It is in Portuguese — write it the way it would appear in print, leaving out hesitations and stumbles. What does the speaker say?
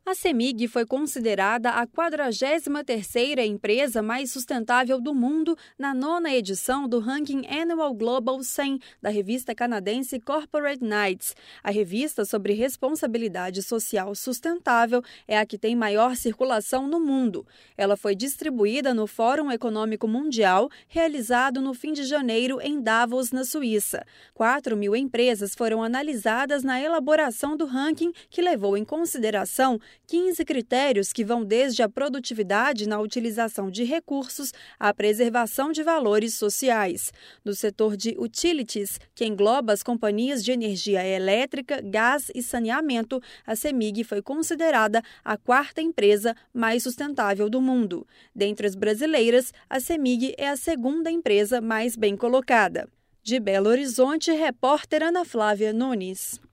A CEMIG foi considerada a 43ª empresa mais sustentável do mundo na 9ª edição do ranking Annual Global 100 da revista canadense Corporate Knights. A revista sobre responsabilidade social sustentável é a que tem maior circulação no mundo. Ela foi distribuída no Fórum Econômico Mundial, realizado no fim de janeiro em Davos, na Suíça. 4.000 empresas foram analisadas na elaboração do ranking, que levou em consideração 15 critérios que vão desde a produtividade na utilização de recursos à preservação de valores sociais. No setor de utilities, que engloba as companhias de energia elétrica, gás e saneamento, a CEMIG foi considerada a 4ª empresa mais sustentável do mundo. Dentre as brasileiras, a CEMIG é a 2ª empresa mais bem colocada. De Belo Horizonte, repórter Ana Flávia Nunes.